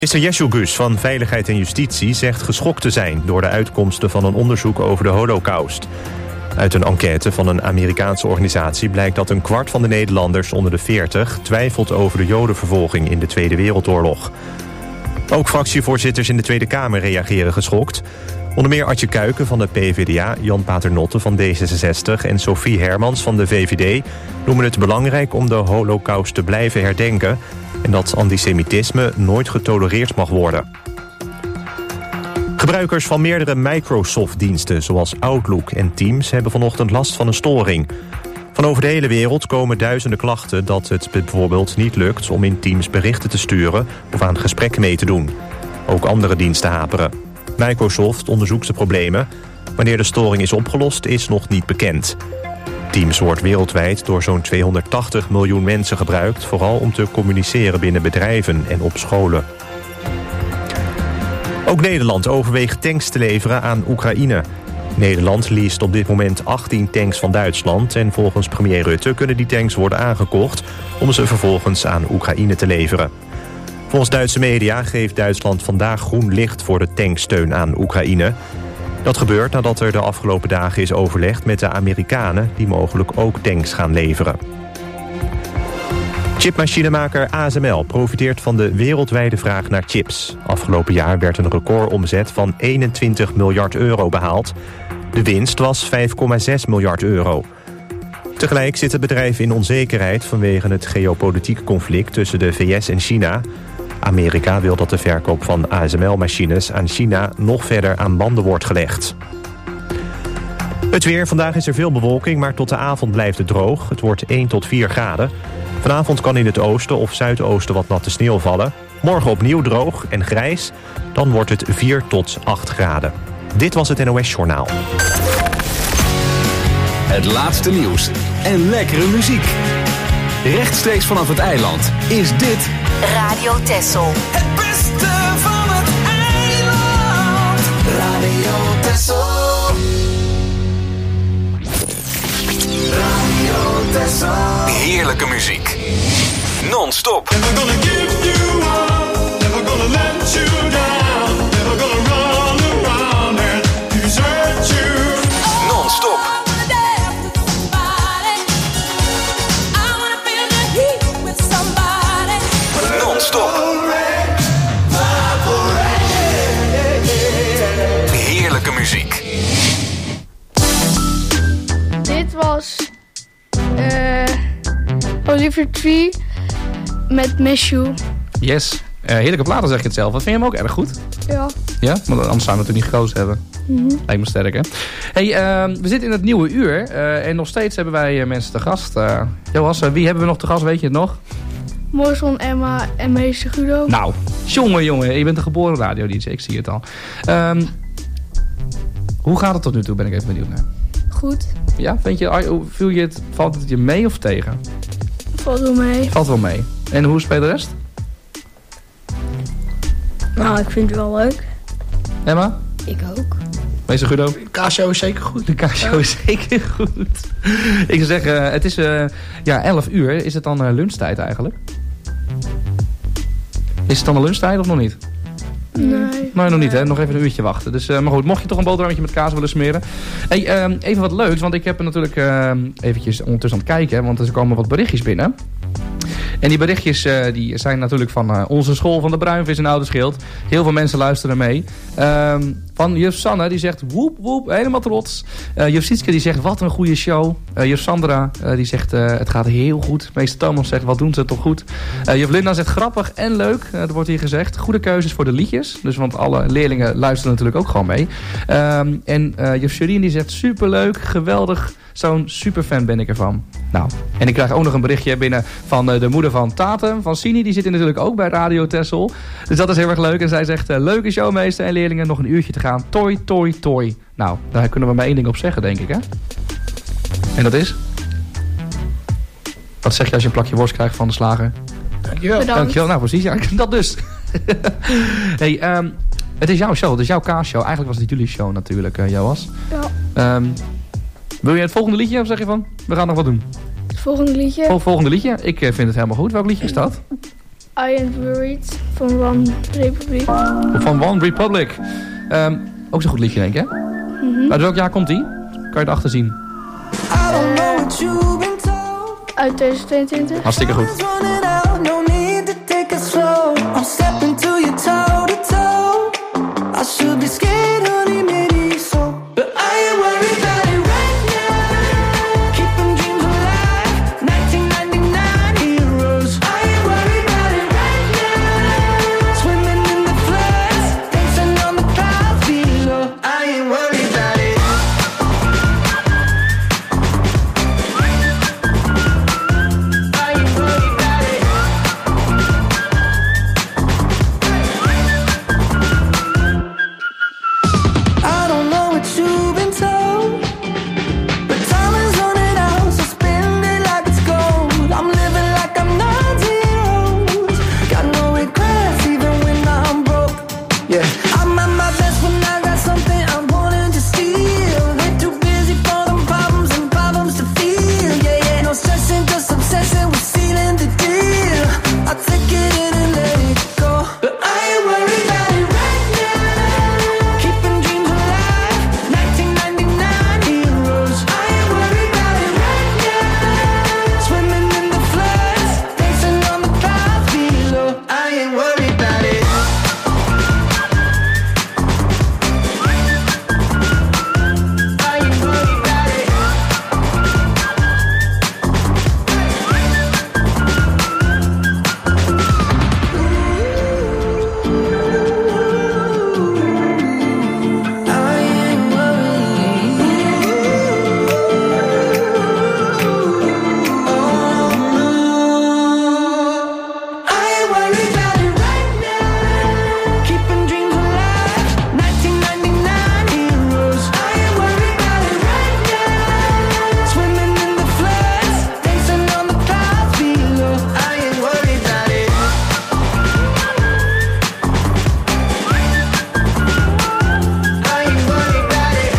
Minister Jesselgus van Veiligheid en Justitie zegt geschokt te zijn door de uitkomsten van een onderzoek over de Holocaust. Uit een enquête van een Amerikaanse organisatie blijkt dat 1/4 van de Nederlanders onder de 40 twijfelt over de Jodenvervolging in de Tweede Wereldoorlog. Ook fractievoorzitters in de Tweede Kamer reageren geschokt. Onder meer Adje Kuiken van de PvdA, Jan Paternotte van D66 en Sophie Hermans van de VVD noemen het belangrijk om de Holocaust te blijven herdenken en dat antisemitisme nooit getolereerd mag worden. Gebruikers van meerdere Microsoft-diensten zoals Outlook en Teams hebben vanochtend last van een storing. Van over de hele wereld komen duizenden klachten dat het bijvoorbeeld niet lukt om in Teams berichten te sturen of aan gesprekken mee te doen. Ook andere diensten haperen. Microsoft onderzoekt de problemen. Wanneer de storing is opgelost is nog niet bekend. Teams wordt wereldwijd door zo'n 280 miljoen mensen gebruikt, vooral om te communiceren binnen bedrijven en op scholen. Ook Nederland overweegt tanks te leveren aan Oekraïne. Nederland leest op dit moment 18 tanks van Duitsland en volgens premier Rutte kunnen die tanks worden aangekocht om ze vervolgens aan Oekraïne te leveren. Volgens Duitse media geeft Duitsland vandaag groen licht voor de tanksteun aan Oekraïne. Dat gebeurt nadat er de afgelopen dagen is overlegd met de Amerikanen die mogelijk ook tanks gaan leveren. Chipmachinemaker ASML profiteert van de wereldwijde vraag naar chips. Afgelopen jaar werd een recordomzet van 21 miljard euro behaald. De winst was 5,6 miljard euro. Tegelijk zit het bedrijf in onzekerheid vanwege het geopolitieke conflict tussen de VS en China. Amerika wil dat de verkoop van ASML-machines aan China nog verder aan banden wordt gelegd. Het weer. Vandaag is er veel bewolking, maar tot de avond blijft het droog. Het wordt 1 tot 4 graden. Vanavond kan in het oosten of zuidoosten wat natte sneeuw vallen. Morgen opnieuw droog en grijs. Dan wordt het 4 tot 8 graden. Dit was het NOS Journaal. Het laatste nieuws en lekkere muziek. Rechtstreeks vanaf het eiland is dit Radio Texel. Het beste van het eiland. Radio Texel. Radio Texel. heerlijke muziek. Non-stop. Never gonna give you up. Never gonna let you down. Never gonna run around and desert you. Non-stop. Non-stop. Heerlijke muziek. Dit was Oliver Tree met Miss You. Yes. Heerlijke platen, zeg je het zelf. Wat vind je hem ook erg goed? Ja. Ja? Want anders zouden we natuurlijk niet gekozen hebben. Lijkt me sterk, hè? Hey, we zitten in het nieuwe uur. En nog steeds hebben wij mensen te gast. Joas, wie hebben we nog te gast? Weet je het nog? Morson, Emma en meester Guido. Nou, jongen. Je bent een geboren radio-dj. Ik zie het al. Hoe gaat het tot nu toe? Ben ik even benieuwd naar. Goed. Ja, valt het je mee of tegen? Valt wel mee. Valt wel mee. En hoe speelt de rest? Nou, ik vind het wel leuk. Emma? Ik ook. Meester Guido? De K-show is zeker goed. De K-show is zeker goed. Ik zou zeggen, het is 11 uur. Is het dan lunchtijd eigenlijk? Is het dan de lunchtijd of nog niet? Nee. Nee, nog niet, hè? Nog even een uurtje wachten. Dus, maar goed, mocht je toch een boterhammetje met kaas willen smeren. Hey, even wat leuks, want ik heb er natuurlijk eventjes ondertussen aan het kijken. Want er komen wat berichtjes binnen. En die berichtjes die zijn natuurlijk van onze school van de Bruinvis in Ouderschild. Heel veel mensen luisteren mee. Van juf Sanne, die zegt woep woep, helemaal trots. Juf Sietske die zegt wat een goede show. Juf Sandra die zegt het gaat heel goed. Meester Thomas zegt wat doen ze toch goed. Juf Linda zegt grappig en leuk. Dat wordt hier gezegd. Goede keuzes voor de liedjes. Dus want alle leerlingen luisteren natuurlijk ook gewoon mee. En juf Sherine die zegt superleuk, geweldig. Zo'n superfan ben ik ervan. Nou, en ik krijg ook nog een berichtje binnen van de moeder van Tatum, van Sini. Die zit natuurlijk ook bij Radio Texel. Dus dat is heel erg leuk. En zij zegt, leuke show meester en leerlingen, nog een uurtje te gaan. Toi, toi, toi. Nou, daar kunnen we maar één ding op zeggen, denk ik, hè? En dat is? Wat zeg je als je een plakje worst krijgt van de slager? Dankjewel. Bedankt. Dankjewel, nou precies, ja, dat dus. Hey, het is jouw show, het is jouw kaasshow. Eigenlijk was het jullie show natuurlijk, Joas. Ja. Wil je het volgende liedje of zeg je van, we gaan nog wat doen? Het volgende liedje. Volgende liedje? Ik vind het helemaal goed. Welk liedje is dat? I Ain't Worried van One Republic. Van One Republic. Ook zo'n goed liedje, denk ik, hè? Uit welk jaar komt die? Kan je het achter zien? Uit 2022. Hartstikke goed. I should be scared, honey, maybe so. But I ain't worried about it right now. Keeping dreams alive, 1999 heroes. I ain't worried about it right now. Swimming in the floods, dancing on the clouds below. I ain't worried about it. I ain't worried about it. I don't know what you've been told, but time is running out, so spend it like it's gold. I'm living like I'm 19 years old. Got no regrets even when I'm broke. Yeah, I'm at my best when I got something I'm wanting to steal. They're too busy for them problems and problems to feel. Yeah, yeah, no stressing, just obsessing with sealing the deal. I take it in and let it go, but I ain't worried about it right now. Keeping dreams alive, 1999 heroes. I ain't worried about it right now. Swimming in the floods, dancing on the clouds below. I ain't worried about it. I ain't worried about it. I ain't worried about it right now. Keeping dreams alive, 1999 heroes. I ain't worried about it right now. Swimming in the floods, dancing on the clouds below. I ain't worried about it. I ain't worried about it.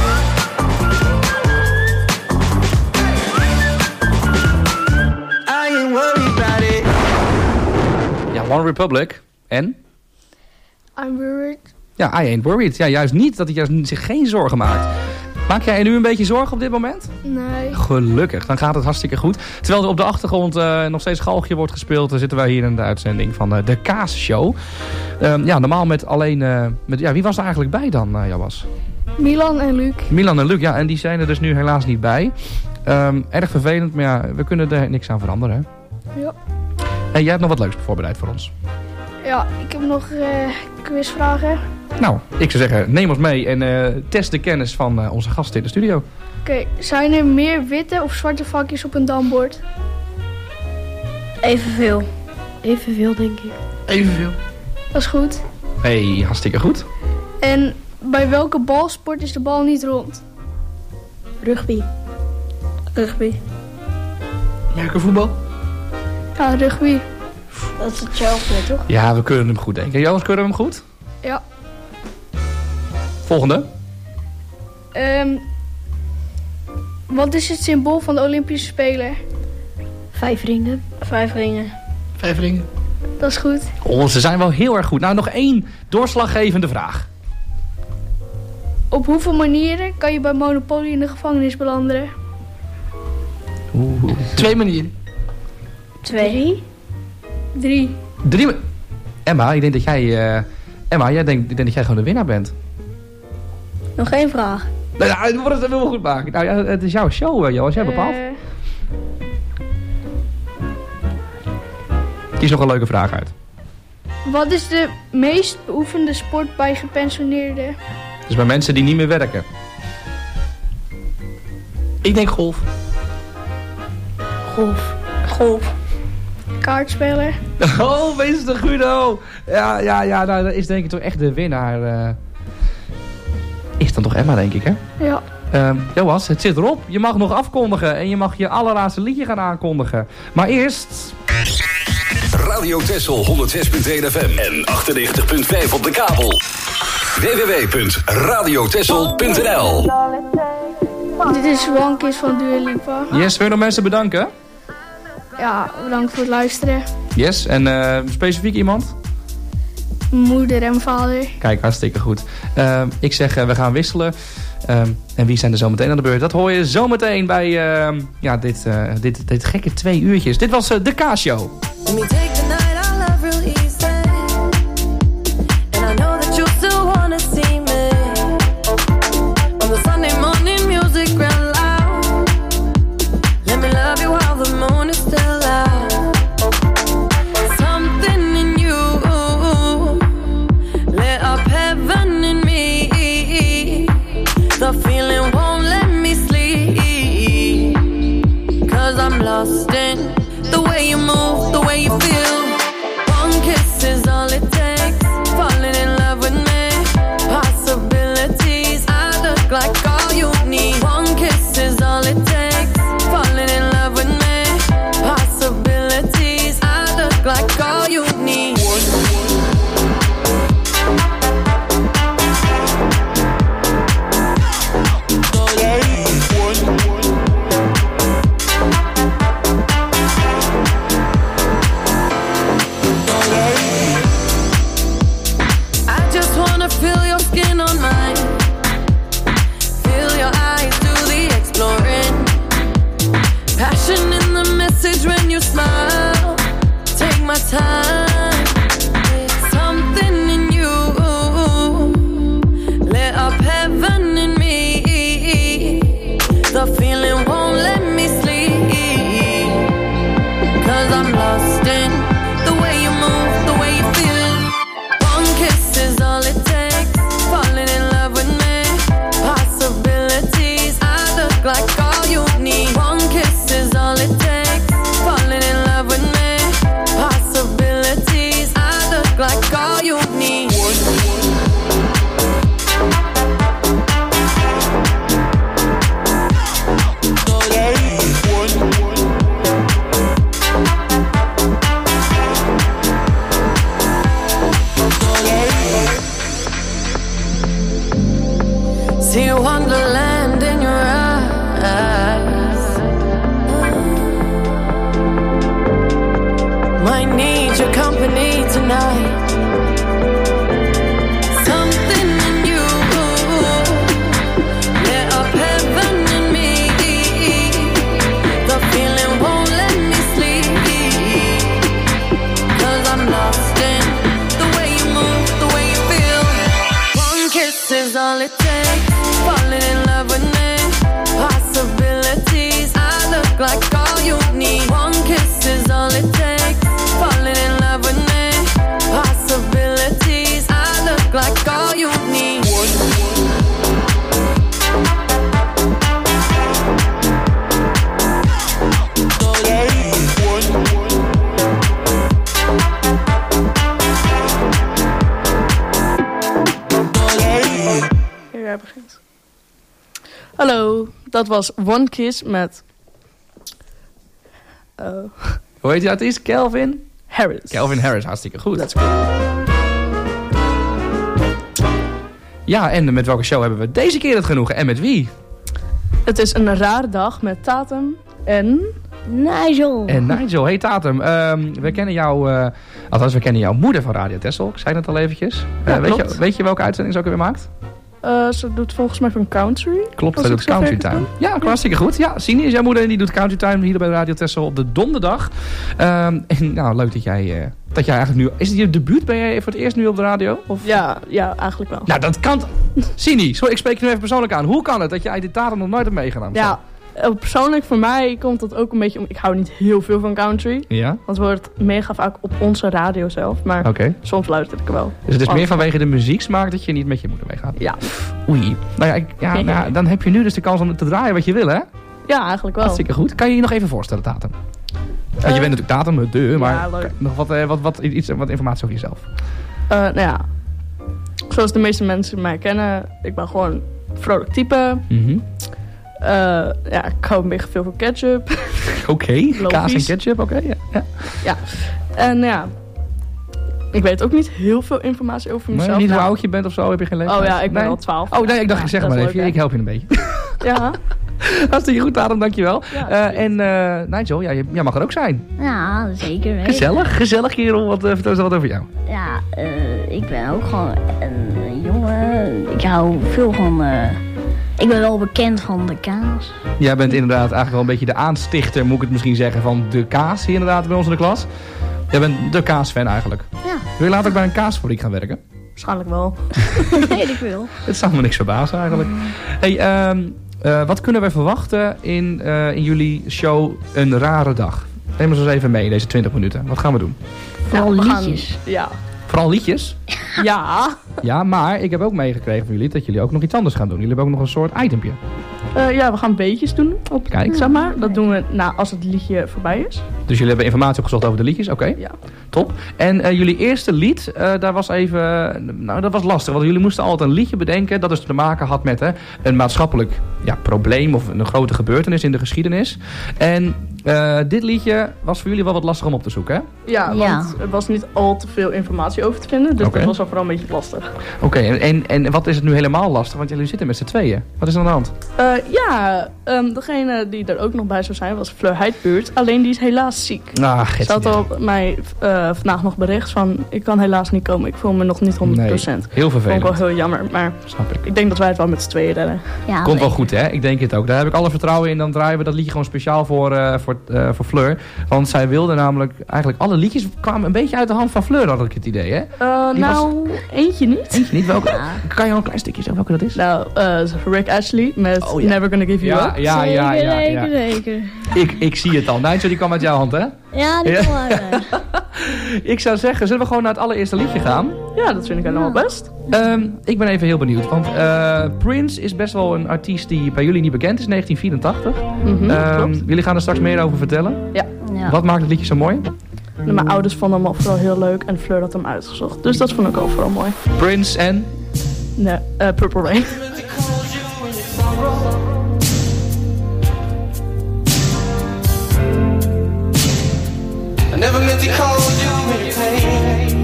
I ain't worried about it. Ja, One Republic. En? I'm Worried. Ja, I Ain't Worried. Ja, juist niet. Dat hij juist zich geen zorgen maakt. Maak jij nu een beetje zorgen op dit moment? Nee. Gelukkig, dan gaat het hartstikke goed. Terwijl er op de achtergrond nog steeds galgje wordt gespeeld, zitten wij hier in de uitzending van de Kaasshow. Ja, normaal met alleen... wie was er eigenlijk bij dan, Jabas? Milan en Luc. Milan en Luc, ja, en die zijn er dus nu helaas niet bij. Erg vervelend, maar ja, we kunnen er niks aan veranderen. Hè? Ja. En jij hebt nog wat leuks voorbereid voor ons. Ja, ik heb nog quizvragen. Nou, ik zou zeggen, neem ons mee en test de kennis van onze gasten in de studio. Oké, zijn er meer witte of zwarte vakjes op een dambord? Evenveel. Evenveel, denk ik. Evenveel. Dat is goed. Hey, hartstikke goed. En bij welke balsport is de bal niet rond? Rugby. Rugby. Merkenvoetbal. Ja, rugby. Dat is hetzelfde, toch? Ja, we kunnen hem goed denken. Jonas, kunnen we hem goed? Ja. Volgende. Wat is het symbool van de Olympische Spelen? 5 ringen. 5 ringen. 5 ringen. Dat is goed. Oh, ze zijn wel heel erg goed. Nou, nog één doorslaggevende vraag. Op hoeveel manieren kan je bij Monopoly in de gevangenis belanden? 2 manieren. 2. 3. 3. Emma, ik denk dat jij... ik denk dat jij gewoon de winnaar bent. Nog één vraag. Nou, we worden het wel goed maken. Nou ja, het is jouw show, Joas. Jij bepaalt. Kies nog een leuke vraag uit. Wat is de meest beoefende sport bij gepensioneerden? Dus bij mensen die niet meer werken. Ik denk golf. Golf. Kaartspelen. Oh, meester Guido. Ja, nou, dat is denk ik toch echt de winnaar. Is dan toch Emma, denk ik, hè? Ja. Joas, het zit erop. Je mag nog afkondigen en je mag je allerlaatste liedje gaan aankondigen. Maar eerst... Radio Texel 106.1 FM en 98.5 op de kabel. www.radiotexel.nl. Dit is One Kiss van Dua Lipa. Yes, wil je nog mensen bedanken? Ja, bedankt voor het luisteren. Yes, en specifiek iemand? Moeder en vader. Kijk, hartstikke goed. Ik zeg, we gaan wisselen. En wie zijn er zometeen aan de beurt? Dat hoor je zometeen bij dit gekke 2 uurtjes. Dit was de K-show. Let me take the night I love real easy. And I know that you still wanna see me. On the Sunday morning music real loud. Let me love you while the moon is still out. Something in you lit up heaven in me. The feeling won't let me sleep. 'Cause I'm lost in the way you move, the way you feel. One kiss is all it takes. Falling in love with me. Possibilities, I look like all you need. One kiss is all it takes. Falling in love with me. Possibilities, I look like all you need. Feel your skin on mine. Feel your eyes do the exploring. Passion in the message when you smile. Take my time. Something in you lit up heaven in me. The feeling won't let me sleep. 'Cause I'm lost in the way you move, the way you feel. One kiss is all it takes. Falling in love with me. Possibilities, I look like all you need. One kiss is all it takes. Falling in love with me. Possibilities, I look like all you need. See wonderland in your eyes. Might need your company tonight. Something in you lit up heaven in me. The feeling won't let me sleep. 'Cause I'm lost in the way you move, the way you feel. One kiss is all it takes. Falling in love with me. Possibilities, I look like all you need. One kiss is all it takes. Falling in love with me. Possibilities, I look like all you need. Jij begint. Hallo, dat was One Kiss met... Hoe heet je artiest? Calvin? Harris. Calvin Harris, hartstikke goed. That's good. Ja, en met welke show hebben we deze keer het genoegen? En met wie? Het is een rare dag met Tatum en... Nigel. En Nigel. Hey Tatum, we kennen jou... althans, we kennen jouw moeder van Radio Texel. Ik zei het al eventjes. Ja, klopt. Weet je welke uitzending ze ook weer maakt? Ze doet volgens mij van Country. Klopt, Als zij ik doet zo Country ver Time. kan. Ja, hartstikke goed. Ja, Sini is jouw moeder en die doet Country Time hier bij Radio Texel op de donderdag. En nou, leuk dat jij eigenlijk nu... Is het je debuut? Ben jij voor het eerst nu op de radio? Of? Ja, eigenlijk wel. Nou, dat kan... Sini, sorry, ik spreek je nu even persoonlijk aan. Hoe kan het dat jij dit Tatum nog nooit hebt meegenomen? Ja, persoonlijk voor mij komt dat ook een beetje om... Ik hou niet heel veel van country. Ja? Want het wordt mega vaak op onze radio zelf. Maar Oké. soms luister ik er wel. Dus het is meer vanwege de muzieksmaak dat je niet met je moeder meegaat? Ja. Oei. Nou ja, dan heb je nu dus de kans om te draaien wat je wil, hè? Ja, eigenlijk wel. Hartstikke goed. Kan je je nog even voorstellen, Tatum? Je bent natuurlijk Tatum, maar leuk. nog wat informatie over jezelf. Nou ja, zoals de meeste mensen mij kennen, ik ben gewoon een vrolijk type. Ja, ik hou een beetje veel van ketchup. Oké, kaas en ketchup, oké. Ja. En ja, ik weet ook niet heel veel informatie over mezelf. Maar niet hoe oud je bent of zo, heb je geen leeftijd? Oh ja, ik ben al 12. Oh nee, ik dacht, Ja, ik zeg dat maar is even, leuk, ik help je een beetje. Ja. Hartstikke goed, Adam, dankjewel. Ja, en Nigel, jij mag er ook zijn. Ja, zeker weten. Gezellig kerel. Vertel eens wat over jou. Ja, ik ben ook gewoon een jongen. Ik hou veel van... ik ben wel bekend van de kaas. Jij bent inderdaad eigenlijk wel een beetje de aanstichter, moet ik het misschien zeggen, van de kaas hier inderdaad bij ons in de klas. Jij bent de kaasfan eigenlijk. Ja. Wil je later ook bij een kaasfabriek gaan werken? Waarschijnlijk wel. Weet ik veel. Het zou me niks verbazen eigenlijk. Hey, wat kunnen we verwachten in jullie show Een Rare Dag? Neem ons eens even mee, deze 20 minuten. Wat gaan we doen? Vooral we gaan- liedjes. Ja. Vooral liedjes? Ja. Ja, maar ik heb ook meegekregen van jullie dat jullie ook nog iets anders gaan doen. Jullie hebben ook nog een soort itempje. Ja, we gaan beetjes doen. Kijk. Zeg maar. Dat doen we als het liedje voorbij is. Dus jullie hebben informatie opgezocht over de liedjes, oké. Ja. Top. En jullie eerste lied, daar was even... Nou, dat was lastig, want jullie moesten altijd een liedje bedenken dat dus te maken had met een maatschappelijk probleem of een grote gebeurtenis in de geschiedenis. En dit liedje was voor jullie wel wat lastig om op te zoeken, hè? Ja, want er was niet al te veel informatie over te vinden. Dus Oké. dat was wel vooral een beetje lastig. Oké, en wat is het nu helemaal lastig? Want jullie zitten met z'n tweeën. Wat is er aan de hand? Degene die er ook nog bij zou zijn was Fleur Heidbuurt. Alleen die is helaas ziek. Ze had al mij vandaag nog bericht van... ik kan helaas niet komen, ik voel me nog niet 100%. Nee, heel vervelend. Vond ik wel heel jammer, maar Snap ik. ik denk dat wij het wel met z'n tweeën redden. Ja, Komt wel goed, hè? Ik denk het ook. Daar heb ik alle vertrouwen in. Dan draaien we dat liedje gewoon speciaal voor Fleur. Want zij wilde namelijk... Eigenlijk alle liedjes kwamen een beetje uit de hand van Fleur, had ik het idee, hè? Eentje niet. Eentje niet? Welke? Kan je al een klein stukje zeggen welke dat is? Nou, Rick Ashley met Oh, ja. Never Gonna Give You Up. Ja. Zeker. Ik zie het al. Nigel, die kwam uit jouw hand, hè? Ja, die kan wel. Ik zou zeggen, zullen we gewoon naar het allereerste liedje gaan? Ja, dat vind ik helemaal best. Ik ben even heel benieuwd, want Prince is best wel een artiest die bij jullie niet bekend is, 1984. Klopt. Jullie gaan er straks meer over vertellen. Ja. Wat maakt het liedje zo mooi? Mijn ouders vonden hem al vooral heel leuk en Fleur had hem uitgezocht. Dus dat vond ik ook vooral mooi. Prince en... Nee, Purple Rain. I never meant to cause you any pain.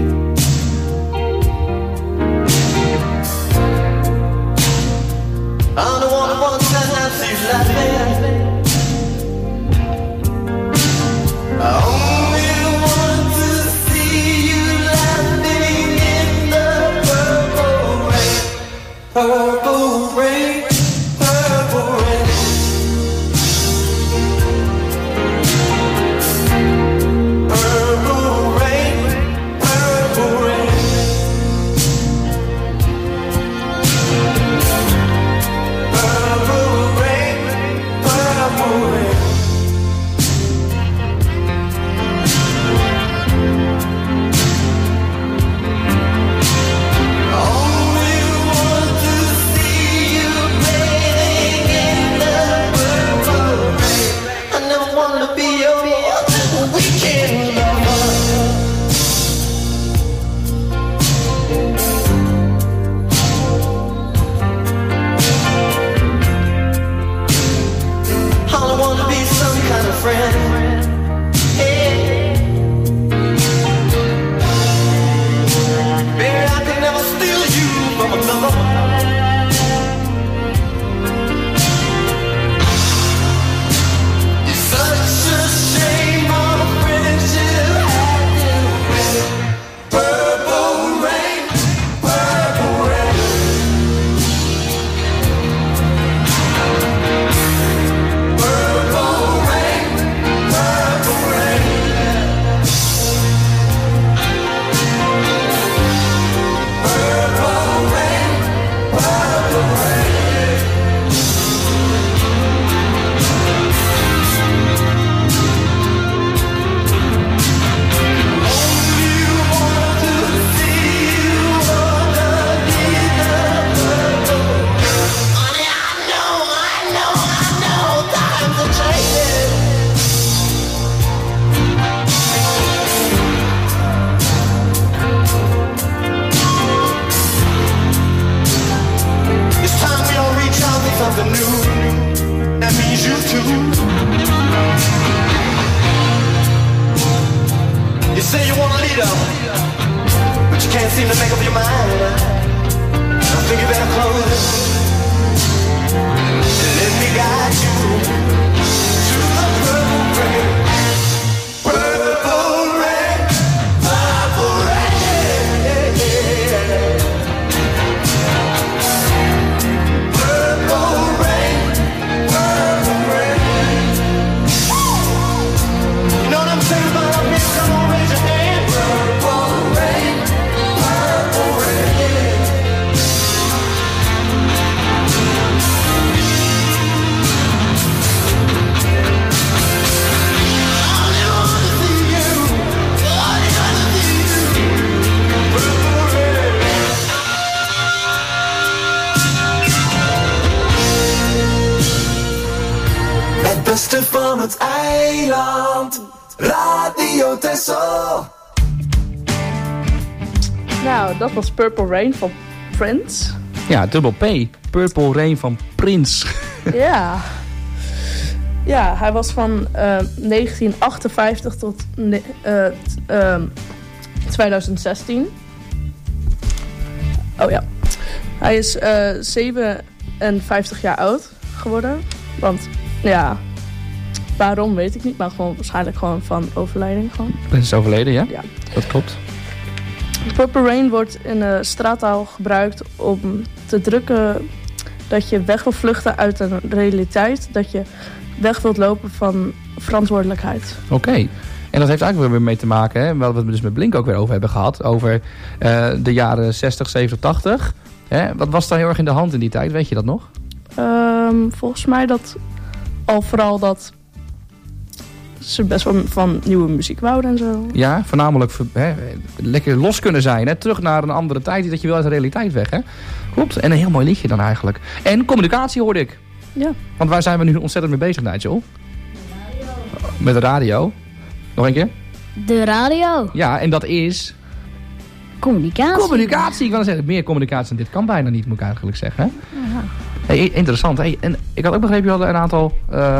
I'm the one who wants to see you laughing. I only want to see you laughing in the purple rain. Purple rain, purple rain. Purple rain, purple rain. Purple rain, purple rain. Only want to see you bathing in the purple rain. I never wanted to be your weekend lover. All I wanna be some kind of friend. Hey. Baby, I could never steal you from another. It's such a shame our friendship had to end. Purple rain, purple rain. Purple rain, purple rain. Purple rain, purple rain. Only want to see you underneath the purple. Honey, I know, times are changing. It's time we all reach out for something new. That means you too. You say you want a leader, but you can't seem to make up your mind. I think you better close it. Let me guide you van het eiland. Radio Texel. Nou, dat was Purple Rain van Prince. Ja, dubbel P. Purple Rain van Prince. Ja. Ja, hij was van 1958 tot 2016. Oh ja. Hij is 57 jaar oud geworden. Want, ja, waarom weet ik niet. Maar gewoon waarschijnlijk gewoon van overlijden. Prince is overleden, ja? Ja. Dat klopt. Purple Rain wordt in de straattaal gebruikt om te drukken dat je weg wil vluchten uit een realiteit. Dat je weg wilt lopen van verantwoordelijkheid. Oké. En dat heeft eigenlijk weer mee te maken, hè, waar we het dus met Blink ook weer over hebben gehad. Over de jaren 60, 70, 80. Hè? Wat was daar heel erg in de hand in die tijd? Weet je dat nog? Volgens mij dat al vooral dat ze best wel van nieuwe muziek wouden en zo. Ja, voornamelijk lekker los kunnen zijn. Hè? Terug naar een andere tijd, dat je wil uit de realiteit weg. Hè? Klopt. En een heel mooi liedje dan eigenlijk. En communicatie hoorde ik. Ja. Want waar zijn we nu ontzettend mee bezig, Nigel? Met de radio. Nog een keer? De radio. Ja, en dat is... Communicatie. Communicatie. Ik wil zeggen, meer communicatie dan dit kan bijna niet, moet ik eigenlijk zeggen. Hè? Ja. Hey, interessant. Hey, en ik had ook begrepen, je had een aantal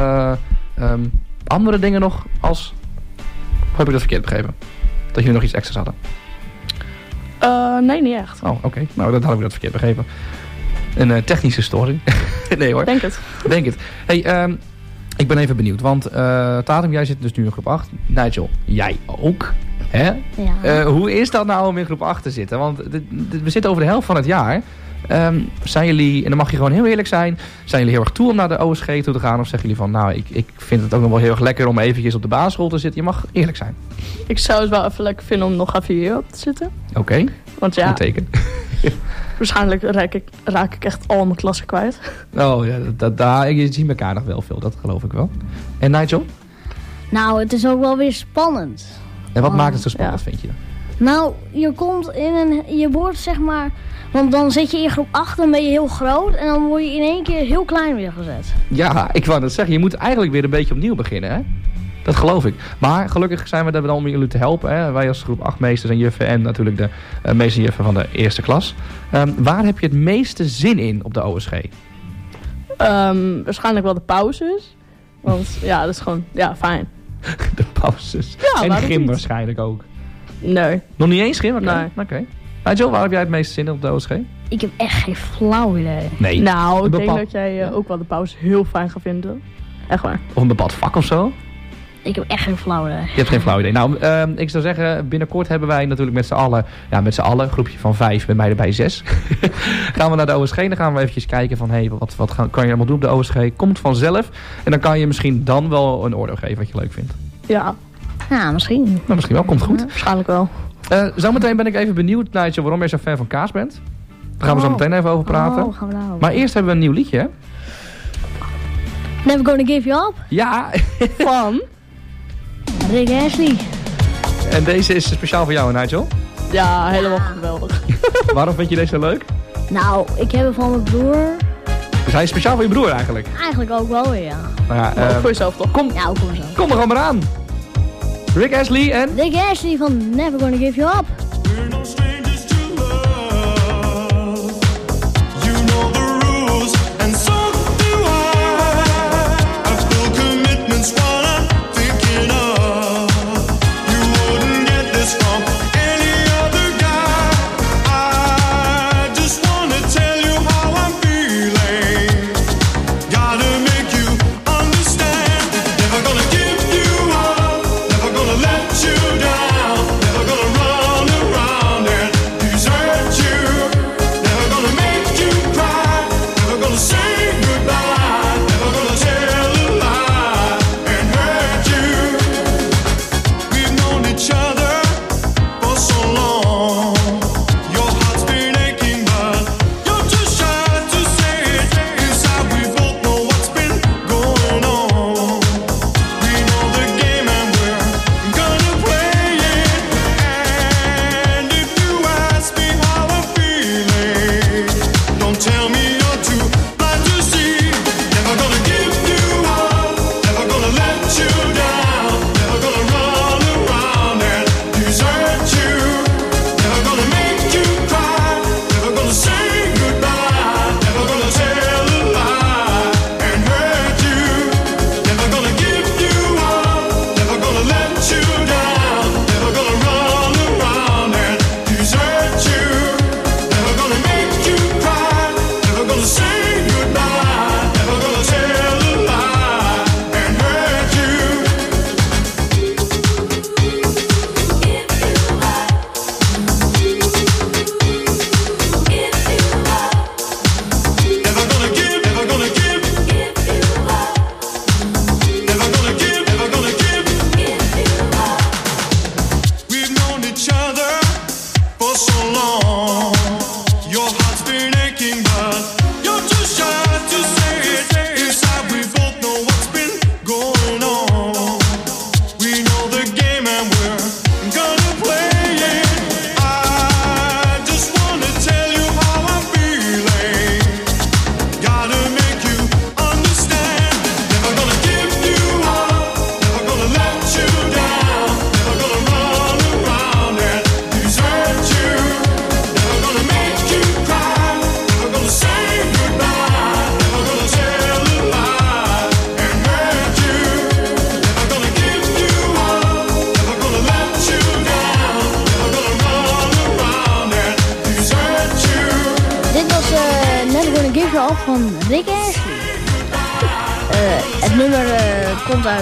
andere dingen nog als... Of heb ik dat verkeerd begrepen? Dat jullie nog iets extra's hadden? Nee, niet echt. Oh, oké. Nou, dan had ik dat verkeerd begrepen. Een technische storing. Nee hoor. Denk het. Denk het. Hey, ik ben even benieuwd. Want Tatum, jij zit dus nu in groep 8. Nigel, jij ook. Hè? Ja. Hoe is dat nou om in groep 8 te zitten? Want we zitten over de helft van het jaar. Zijn jullie, en dan mag je gewoon heel eerlijk zijn, zijn jullie heel erg toe om naar de OSG toe te gaan? Of zeggen jullie van, nou, ik vind het ook nog wel heel erg lekker om eventjes op de basisschool te zitten? Je mag eerlijk zijn. Ik zou het wel even lekker vinden om nog even hier op te zitten. Oké. Want ja, goed teken. Waarschijnlijk raak ik echt al mijn klassen kwijt. Oh ja, je ziet elkaar nog wel veel, dat geloof ik wel. En Nigel? Nou, het is ook wel weer spannend. En wat maakt het zo spannend, vind je? Nou, je komt je wordt zeg maar... Want dan zit je in groep 8, dan ben je heel groot en dan word je in één keer heel klein weer gezet. Ja, ik wou net zeggen, je moet eigenlijk weer een beetje opnieuw beginnen, hè? Dat geloof ik. Maar gelukkig zijn we er dan om jullie te helpen, hè? Wij als groep 8 meesters en juffen en natuurlijk de meesters en juffen van de eerste klas. Waar heb je het meeste zin in op de OSG? Waarschijnlijk wel de pauzes. Want ja, dat is gewoon, ja, fijn. De pauzes. Ja, en gym waarschijnlijk ook. Nee. Nog niet eens gym? Nee. Oké. Nigel, waar heb jij het meeste zin in op de OSG? Ik heb echt geen flauw idee. Nee. Nou, ik denk dat jij ook wel de pauze heel fijn gaat vinden. Echt waar. Of een bepaald vak of zo? Ik heb echt geen flauw idee. Je hebt geen flauw idee. Nou, ik zou zeggen, binnenkort hebben wij natuurlijk met z'n allen, een groepje van 5, met mij erbij 6. Gaan we naar de OSG, dan gaan we eventjes kijken van, hé, wat kan je allemaal doen op de OSG? Komt vanzelf. En dan kan je misschien dan wel een oordeel geven wat je leuk vindt. Ja. Ja, misschien. Nou, misschien wel, komt goed. Ja, waarschijnlijk wel. Zometeen ben ik even benieuwd, Nigel, waarom jij zo fan van kaas bent. Daar gaan we zo meteen even over praten. Gaan we daar over. Maar eerst hebben we een nieuw liedje, hè? Never Gonna Give You Up. Ja. Van? Rick Astley. En deze is speciaal voor jou, Nigel? Ja, helemaal geweldig. Waarom vind je deze zo leuk? Nou, ik heb hem van mijn broer. Dus hij is speciaal voor je broer eigenlijk? Eigenlijk ook wel weer, ja. Nou ja, maar ook voor jezelf toch? Ja, ook voor mezelf. Kom er gewoon maar aan. Rick Astley en... Rick Astley van Never Gonna Give You Up. We're no strangers to love. You know the rules, and so do I. I've still commitments while I'm thinking of. You wouldn't get this from any other guy. I just wanna tell you how I'm feeling. Gotta make you understand. Never gonna give you up. Never gonna let you down. Never gonna run away. Never Gonna Give You Up van Rick Astley. Het nummer komt uit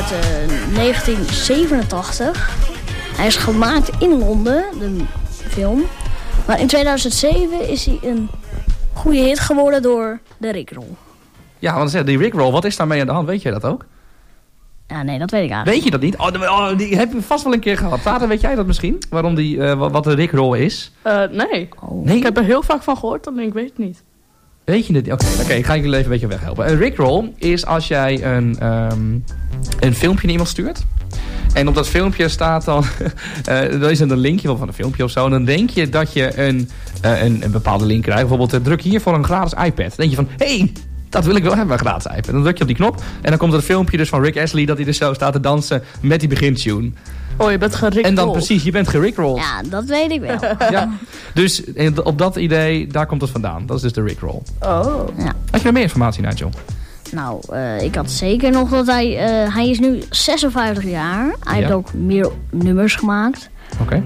1987. Hij is gemaakt in Londen, de film. Maar in 2007 is hij een goede hit geworden door de Rickroll. Ja, want die Rickroll, wat is daarmee aan de hand? Weet jij dat ook? Ja, nee, dat weet ik eigenlijk. Weet je dat niet? Die heb je vast wel een keer gehad. Vader, weet jij dat misschien? Waarom wat de Rickroll is? Nee. Nee? Ik heb er heel vaak van gehoord, alleen ik weet het niet. Weet je het? Oké, ik ga je even een beetje weghelpen. Een Rickroll is als jij een filmpje naar iemand stuurt. En op dat filmpje staat dan... er is een linkje van een filmpje of zo. En dan denk je dat je een bepaalde link krijgt. Bijvoorbeeld, druk hier voor een gratis iPad. Dan denk je van, hey, dat wil ik wel hebben, een gratis iPad. En dan druk je op die knop. En dan komt er een filmpje dus van Rick Astley... dat hij dus zo staat te dansen met die begintune. Oh, je bent gerickrolled. En dan precies, je bent gerickrolled. Ja, dat weet ik wel. Ja. Dus op dat idee, daar komt het vandaan. Dat is dus de Rickroll. Oh. Ja. Had je nog meer informatie, Nigel? Nou, ik had zeker nog dat hij is nu 56 jaar. Hij heeft ook meer nummers gemaakt. Oké.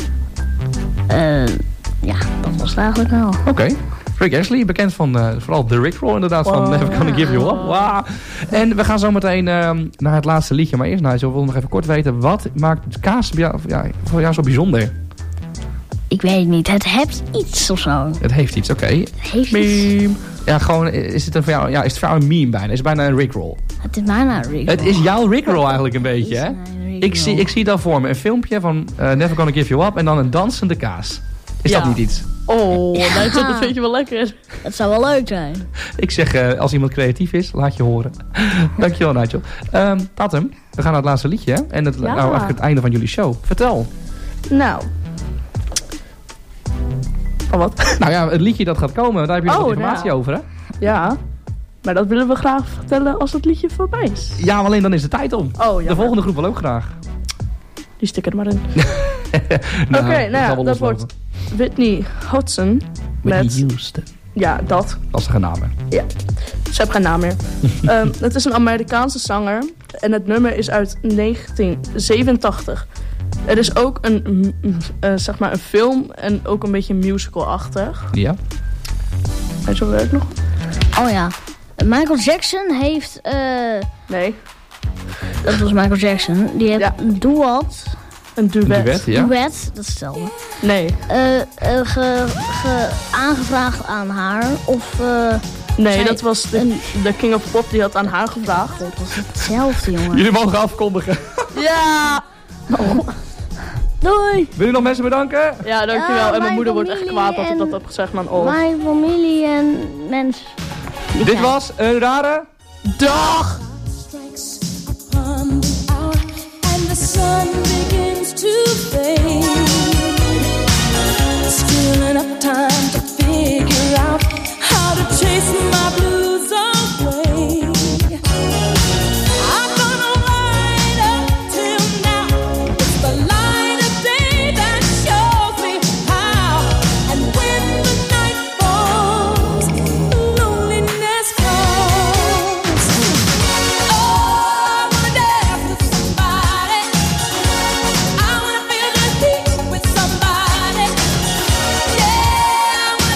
Ja, dat was het eigenlijk wel. Oké. Rick Astley, bekend van vooral de Rickroll inderdaad, van Never Gonna Give You Up. Wow. En we gaan zo meteen naar het laatste liedje. Maar eerst, Nigel, we willen nog even kort weten, wat maakt kaas voor jou zo bijzonder? Ik weet het niet. Het heeft iets of zo. Het heeft iets, oké. Het heeft iets. Ja, gewoon, is het voor jou een meme bijna? Is het bijna een Rickroll? Het is bijna een Rickroll. Het is jouw Rickroll eigenlijk een beetje, hè? Ik zie dat voor me. Een filmpje van Never Gonna Give You Up en dan een dansende kaas. Is dat niet iets? Oh, dat vind je wel lekker. Het zou wel leuk zijn. Ik zeg, als iemand creatief is, laat je horen. Dankjewel, Nigel. Tatum, we gaan naar het laatste liedje, hè? En eigenlijk het einde van jullie show. Vertel. Nou. Oh, wat? Nou ja, het liedje dat gaat komen, daar heb je nog wat informatie over, hè? Ja, maar dat willen we graag vertellen als het liedje voorbij is. Ja, maar alleen dan is de tijd om. Oh, ja. De volgende groep wil ook graag. Die stik er maar in. Dat wordt Whitney Houston. Whitney Houston. Ja, dat. Lastige namen. Ja, ze heeft geen naam meer. Het is een Amerikaanse zanger. En het nummer is uit 1987. Er is ook een film en ook een beetje musical-achtig. Ja. En zo werkt nog. Oh ja. Michael Jackson heeft... Nee. Dat was Michael Jackson. Die heeft een duet. Een duet. Duet, dat stelde. Nee. Aangevraagd aan haar. Of... nee, dat was de King of Pop die had aan haar gevraagd. Dat was hetzelfde, jongen. Jullie mogen afkondigen. Ja! Oh. Doei! Wil je nog mensen bedanken? Ja, dankjewel. En mijn moeder wordt echt kwaad dat ik dat heb gezegd, man. Oh. Mijn familie en mensen. Dit was een rare dag! The sun begins to fade. Still enough time to figure out how to chase my blues away. I'm gonna ride up till now. It's the light of day that shows me how. And when the night falls, loneliness comes. Oh, I wanna dance with somebody. I wanna feel the heat with somebody. Yeah, I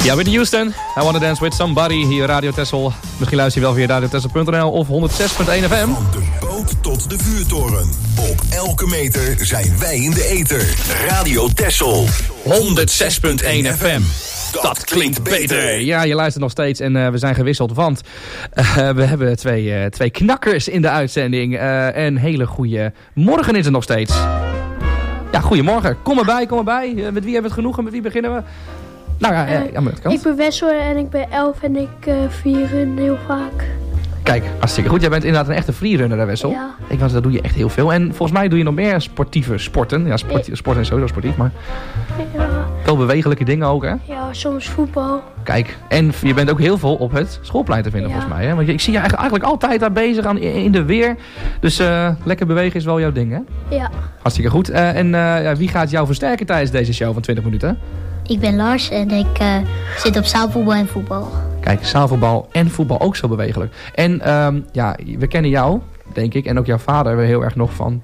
Ja, Whitney Houston. I Wanna Dance With Somebody. Hier Radio Texel. Misschien luister je wel via radiotexel.nl of 106.1 FM. Van de boot tot de vuurtoren. Op elke meter zijn wij in de ether. Radio Texel. 106.1 FM. Dat klinkt beter. Ja, je luistert nog steeds en we zijn gewisseld, want we hebben twee knakkers in de uitzending. En hele goede morgen is het nog steeds. Ja, goedemorgen. Kom erbij. Met wie hebben we het genoegen? Met wie beginnen we? Nou ja, ik ben Wessel en ik ben 11 en ik freerun heel vaak. Kijk, hartstikke goed. Jij bent inderdaad een echte freerunner, Wessel. Ja. Ik was, dat doe je echt heel veel. En volgens mij doe je nog meer sportieve sporten. Ja, sport is sowieso sportief, maar Ja. veel bewegelijke dingen ook, hè? Ja, soms voetbal. Kijk, en je bent ook heel veel op het schoolplein te vinden, volgens mij. Hè? Want ik zie je eigenlijk altijd daar bezig in de weer. Dus lekker bewegen is wel jouw ding, hè? Ja. Hartstikke goed. Wie gaat jou versterken tijdens deze show van 20 minuten? Ik ben Lars en ik zit op zaalvoetbal en voetbal. Kijk, zaalvoetbal en voetbal ook zo bewegelijk. En we kennen jou, denk ik, en ook jouw vader heel erg nog van...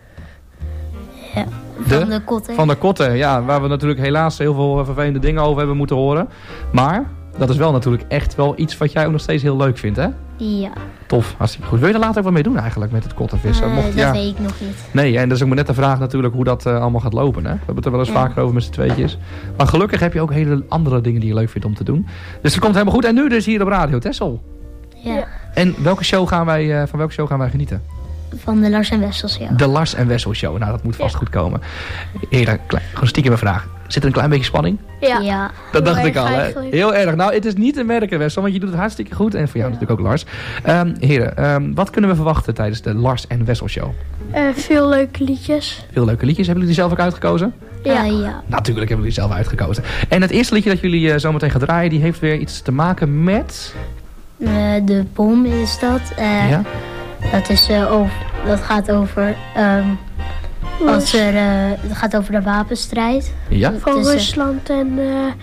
Ja, van de Kotten. Van de Kotten, ja. Waar we natuurlijk helaas heel veel vervelende dingen over hebben moeten horen. Maar dat is wel natuurlijk echt wel iets wat jij ook nog steeds heel leuk vindt, hè? Ja. Tof, hartstikke goed. Wil je er later ook wat mee doen eigenlijk met het kottenvissen? Dat weet ik nog niet. Nee, en dat is ook maar net de vraag natuurlijk hoe dat allemaal gaat lopen. Hè? We hebben het er wel eens vaker over met z'n tweetjes. Maar gelukkig heb je ook hele andere dingen die je leuk vindt om te doen. Dus dat komt helemaal goed. En nu dus hier op Radio Texel. Ja. En van welke show gaan wij genieten? Van de Lars en Wessel show. De Lars en Wessel show. Nou, dat moet vast goed komen. Heren, gewoon stiekem een vraag. Zit er een klein beetje spanning? Ja. Dat dacht ik al, hè? Eigenlijk. Heel erg. Nou, het is niet te merken, Wessel, want je doet het hartstikke goed. En voor jou natuurlijk ook, Lars. Heren, wat kunnen we verwachten tijdens de Lars en Wessel show? Veel leuke liedjes. Veel leuke liedjes. Hebben jullie die zelf ook uitgekozen? Ja. Natuurlijk hebben jullie zelf uitgekozen. En het eerste liedje dat jullie zometeen gaan draaien, die heeft weer iets te maken met... De bom is dat. Ja? Dat gaat over... het gaat over de wapenstrijd. Ja? Van Rusland en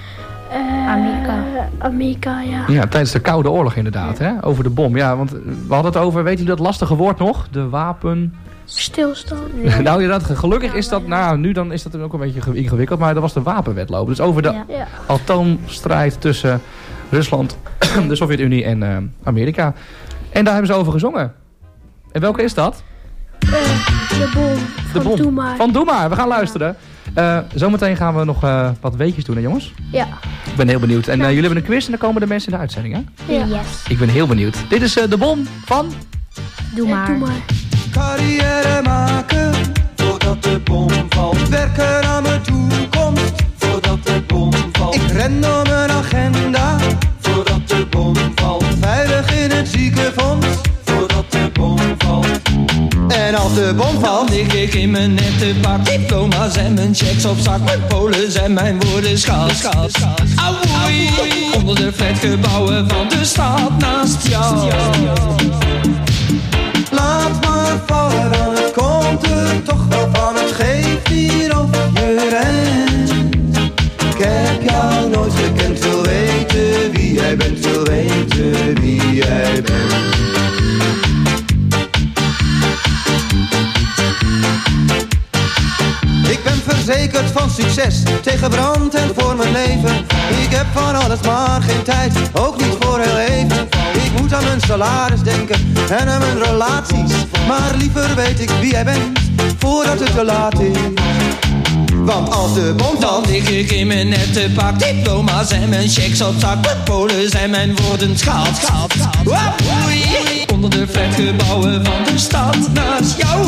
Amerika, ja. Ja, tijdens de Koude Oorlog inderdaad, hè? Over de bom. Ja, want we hadden het over, weet jullie dat lastige woord nog? De wapen... Stilstand. Nou, inderdaad, gelukkig is dat, nu dan is dat ook een beetje ingewikkeld, maar dat was de wapenwetloop. Dus over de atoomstrijd tussen Rusland, de Sovjet-Unie en Amerika. En daar hebben ze over gezongen. En welke is dat? De bom. Doe maar. Van Doe maar. We gaan luisteren. Zometeen gaan we nog wat weetjes doen, hè jongens? Ja. Ik ben heel benieuwd. En jullie hebben een quiz en dan komen de mensen in de uitzending, hè? Ja. Yes. Ik ben heel benieuwd. Dit is de bom van... Doe maar. Doe maar. Carrière maken voordat de bom valt. Werken aan mijn toekomst voordat de bom valt. Ik ren door mijn agenda voordat de bom valt. Veilig in het ziekenfonds voordat de bom valt. En als de bom valt, dan lig ik in mijn nette pak. Diploma's en mijn checks op zak. Mijn polen zijn mijn woorden schat. Auwoei, onder de flatgebouwen van de stad naast jou. Laat maar vallen, dan het komt er toch wel van. Het geeft hier of je rent. Ik heb jou nooit gekend, wil weten wie jij bent. Wil weten wie jij bent. Ik ben verzekerd van succes, tegen brand en voor mijn leven. Ik heb van alles maar geen tijd, ook niet voor heel even. Ik moet aan mijn salaris denken en aan mijn relaties. Maar liever weet ik wie jij bent, voordat het te laat is. Want als de bom valt, dan lig ik in mijn nette pak. Diploma's en mijn checks op zak. Mijn polen zijn mijn woorden schat. Oei, onder de flatgebouwen van de stad naast jou.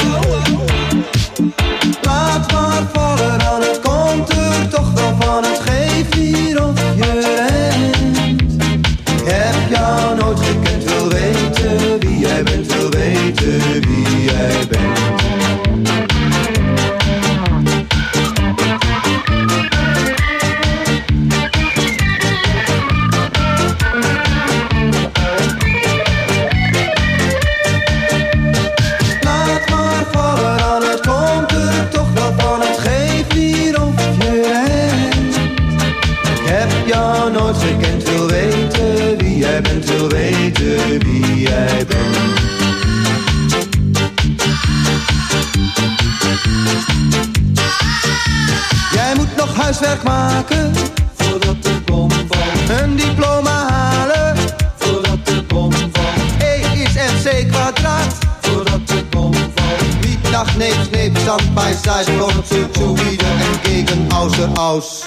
Laat maar vallen, dan het komt er toch wel van. Het geeft hier of je rent. Ik heb jou nooit gekend, wil weten wie jij bent. Wil weten wie jij bent. Nooit gekend, wil weten wie jij bent, wil weten wie jij bent. straat, zodat de bom valt. Niet nach neep, stand bij zij, sprong zu wieder en gegen außer aus.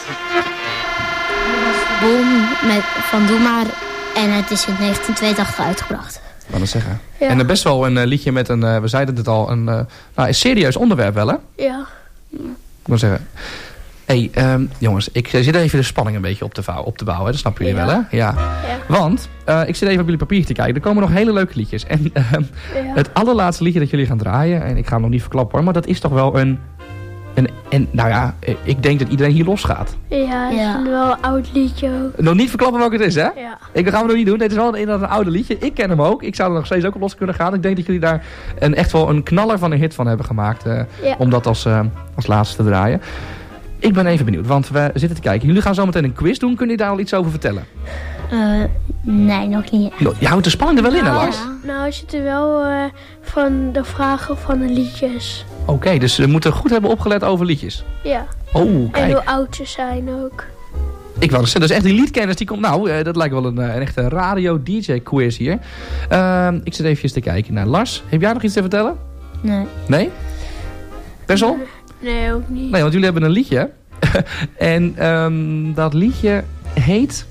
Bom van Doe Maar en het is in 1982 uitgebracht. Ik kan dat zeggen. Ja. En best wel een liedje met een, we zeiden het al, een serieus onderwerp wel, hè? Ja. Ik wil zeggen. Hey, jongens, ik zit even de spanning een beetje op te bouwen. Dat snappen jullie wel, hè? Ja. Want, ik zit even op jullie papier te kijken. Er komen nog hele leuke liedjes. En het allerlaatste liedje dat jullie gaan draaien, en ik ga hem nog niet verklappen hoor, maar dat is toch wel nou ja, ik denk dat iedereen hier losgaat. Ja, het is wel een oud liedje ook. Nog niet verklappen welke het is, hè? Ja. Dat gaan we nog niet doen. Dit is wel inderdaad een oude liedje. Ik ken hem ook. Ik zou er nog steeds ook op los kunnen gaan. Ik denk dat jullie daar echt wel een knaller van een hit van hebben gemaakt. Om dat als laatste te draaien. Ik ben even benieuwd, want we zitten te kijken. Jullie gaan zo meteen een quiz doen. Kunnen jullie daar al iets over vertellen? Nee, nog niet. Je houdt de spanning er wel in, hè, Lars? Nou, zit er wel van de vragen van de liedjes. Oké, dus we moeten goed hebben opgelet over liedjes. Ja. Oh, kijk. En hoe oud ze zijn ook. Ik wou zeggen, dus echt die liedkennis die komt... Nou, dat lijkt wel een echte radio-dj-quiz hier. Ik zit even te kijken naar Lars. Heb jij nog iets te vertellen? Nee. Nee? Tessel? Nee, ook niet. Nee, want jullie hebben een liedje. En dat liedje heet...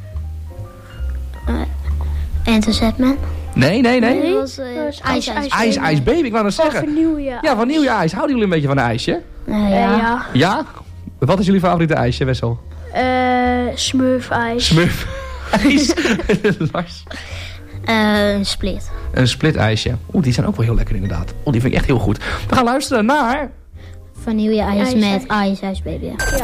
Enter Sandman? Nee. Dat was Ice Baby, ik wou dat zeggen. Van Nieuwjaar. Ja, van Nieuwjaar. Houden jullie een beetje van een ijsje? Ja. Ja? Wat is jullie favoriete ijsje, Wessel? Smurf-ijs. Smurf-ijs. Lars? Een split. Een split ijsje. Oeh, die zijn ook wel heel lekker inderdaad. Oeh, die vind ik echt heel goed. We gaan luisteren naar... Vanille-ijs met Ice Baby. Ja.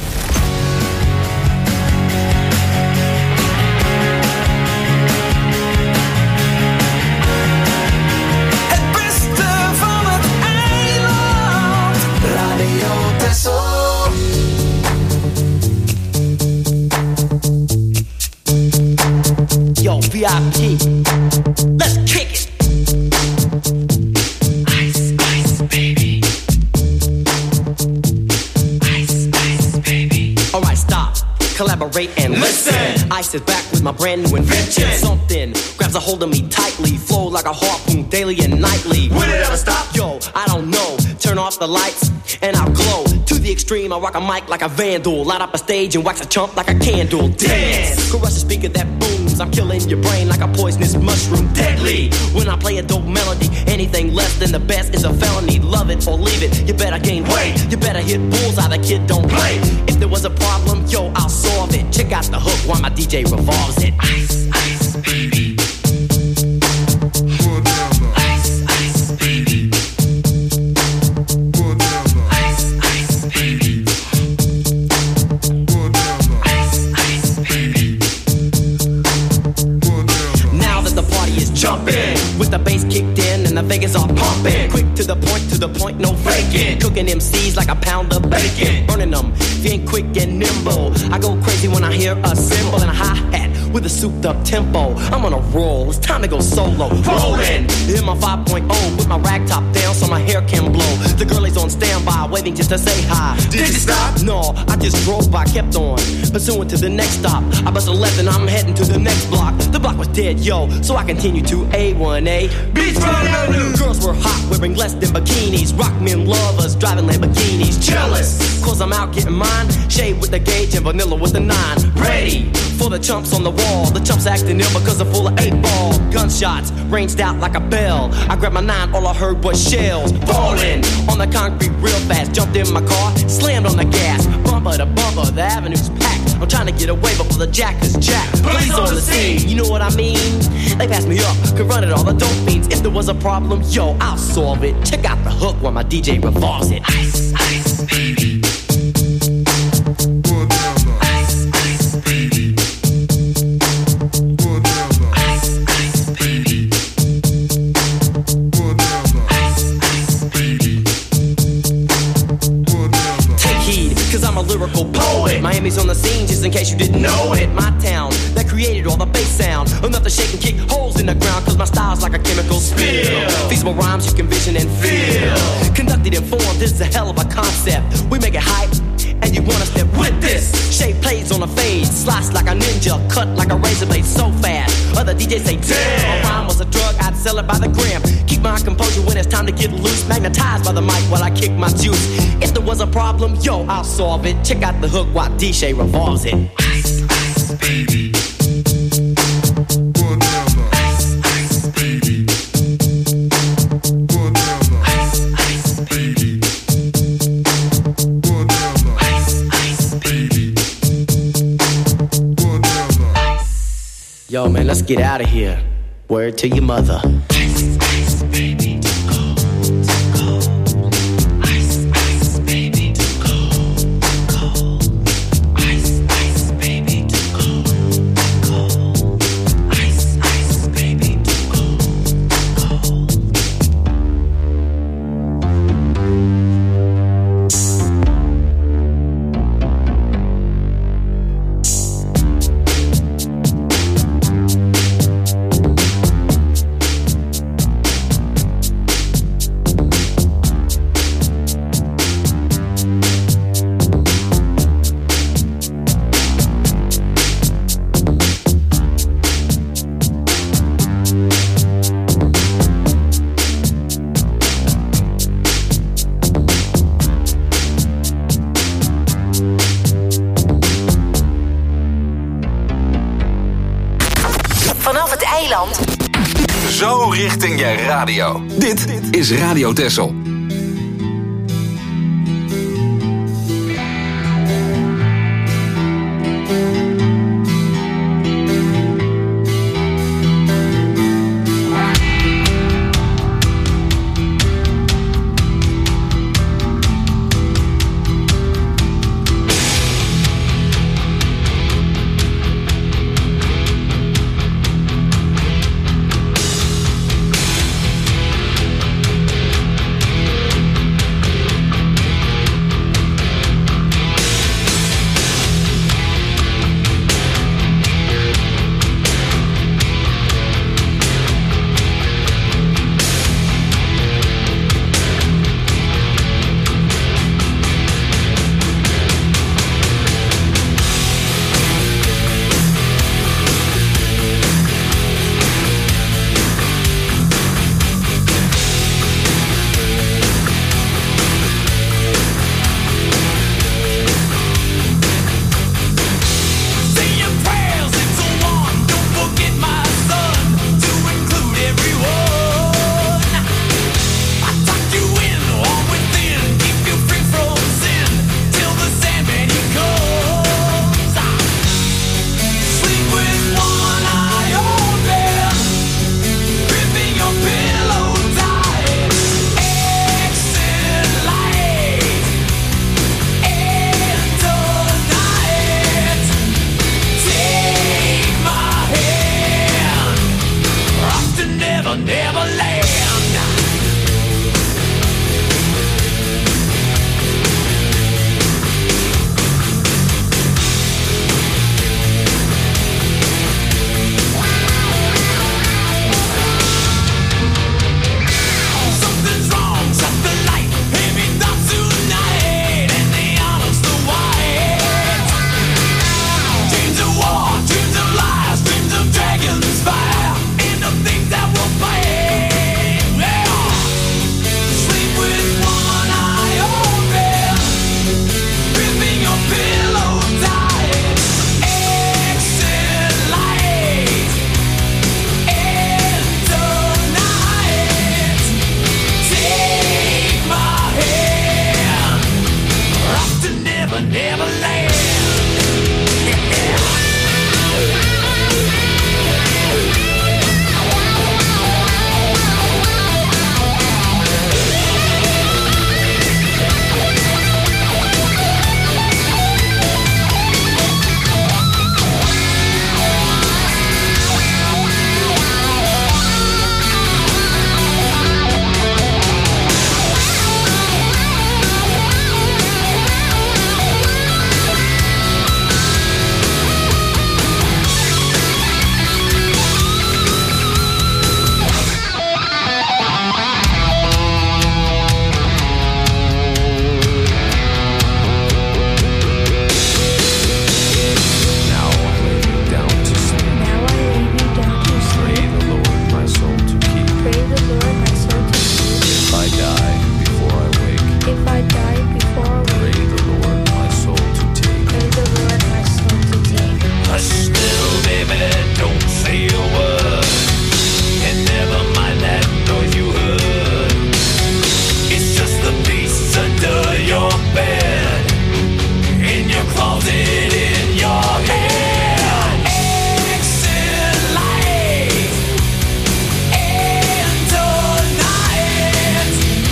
Het beste van het eiland. Radio Texel. Yo, VIP. Let's kick it. Ice baby. Ice baby. Alright, stop. Collaborate and listen. I sit back with my brand new invention. Something grabs a hold of me tightly. Flow like a harpoon daily and nightly. Will it ever stop? Yo, I don't know. Turn off the lights and I'll glow. To the extreme, I rock a mic like a vandal. Light up a stage and wax a chump like a candle. Dance! Crush a speaker that booms. I'm killing your brain like a poisonous mushroom. Deadly! When I play a dope melody, anything less than the best is a felony. Love it or leave it, you better gain weight. You better hit bullseye, the kid don't play. If there was a problem, yo, I'll solve it. Check out the hook while my DJ revolves it. Ice baby. With the bass kicked in and the Vegas all pumping. Quick to the point, no faking. Cooking MCs like a pound of bacon. Burning them, if you ain't quick and nimble. I go crazy when I hear a cymbal and a hi-hat with a souped up tempo. I'm on a roll, it's time to go solo. Rollin', hit my 5.0 with my rag top down so my hair can blow. The girlie's on standby, waiting just to say hi. Did you stop? No, I just drove by, kept on pursuing to the next stop. I bust a left and I'm heading to the next block. The block was dead, yo, so I continue to A1A. Beach Road. Girls were hot, wearing less than bikinis. Rock men lovers, driving Lamborghinis. Jealous, cause I'm out getting mine. Shade with the gauge and vanilla with the 9. Ready for the chumps on the wall. The chumps acting ill because they're full of 8-ball. Gunshots ranged out like a bell. I grabbed my 9, all I heard was shells falling on the concrete real fast. Jumped in my car, slammed on the gas. Bumper to bumper, the avenue's packed. I'm trying to get away before the jack is jacked. Police on the scene, you know what I mean? They passed me up, could run it all the dope fiends. If there was a problem, yo, I'll solve it. Check out the hook while my DJ revolves it. Ice baby. Lyrical poet. Miami's on the scene, just in case you didn't know it. My town that created all the bass sound, enough to shake and kick holes in the ground. Cause my style's like a chemical spill. Feasible rhymes you can vision and feel. Conducted in form, this is a hell of a concept. We make it hype and you wanna step with this. Shape plays on a fade, slice like a ninja, cut like a razor blade so fast. Other DJs say, damn, a rhyme was a drug, I'd sell it by the gram. Keep my composure when it's time to get loose, magnetized by the mic while I kick my juice. If there was a problem, yo, I'll solve it. Check out the hook while DJ revolves it. Ice, ice, baby. Yo, man, let's get out of here. Word to your mother. Ice, ice, baby, too cold, too cold. Ice, ice, baby, too cold, too cold. Ice, ice, baby, too cold, too cold. Ice, ice, baby, too cold, too cold. Vanaf het eiland. Zo richting je radio. Dit is Radio Texel. I die before I wake, If I die before I pray the Lord my soul to take. pray the Lord my soul to take. Hush, little baby, don't say a word, and never mind that noise you heard. It's just the beasts under your bed, in your closet, in your head. Exit light into night,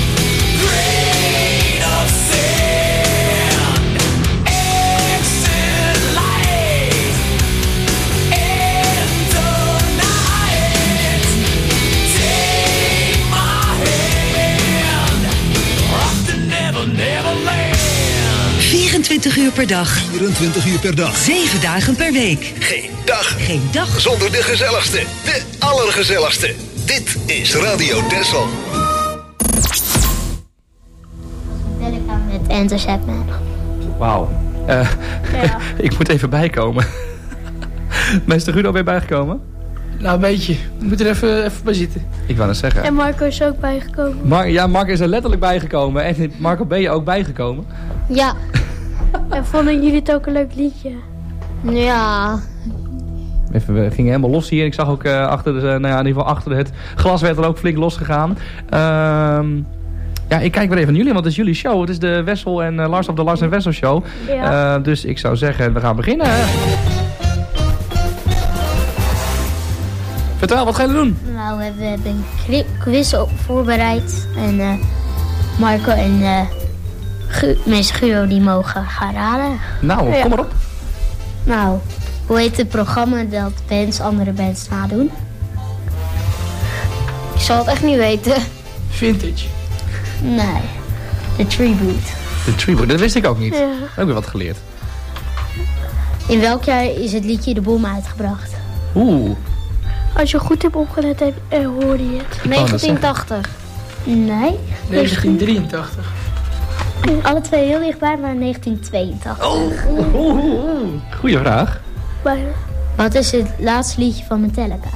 grain of sand. Exit light into night. Take my hand, off to Never Neverland. 24 uur per dag. 24 uur per dag. 7 dagen per week. Geen dag. Geen dag. Zonder de gezelligste. De allergezelligste. Dit is Radio Texel. Metallica met Enter Sandman. Wauw. Ik moet even bijkomen. Maar is de Guido weer bijgekomen? Nou, een beetje. Je moet er even bij zitten. Ik wou het zeggen. En Marco is ook bijgekomen. Mark is er letterlijk bijgekomen. En Marco, ben je ook bijgekomen? Ja. En vonden jullie het ook een leuk liedje? Ja. Even, we gingen helemaal los hier. Ik zag ook achter, in ieder geval achter het glas werd er ook flink losgegaan. Ja, ik kijk weer even naar jullie, want het is jullie show. Het is de Wessel en Lars of de Lars en Wessel show. Ja. Dus ik zou zeggen, we gaan beginnen. Vertel, wat gaan jullie doen? Nou, we hebben een quiz voorbereid. En Marco en meester Guido die mogen gaan raden. Nou, kom maar op. Nou, hoe heet het programma dat bands andere bands nadoen? Ik zal het echt niet weten. Vintage. Nee, de Tribute. De Tribute, dat wist ik ook niet. Ja. Ook weer wat geleerd. In welk jaar is het liedje De Bom uitgebracht? Oeh. Als je goed hebt opgelet, hoorde je het. 1980. Nee. 1983. Alle twee heel dichtbij, maar 1982. Goeie vraag. Wat is het laatste liedje van Metallica?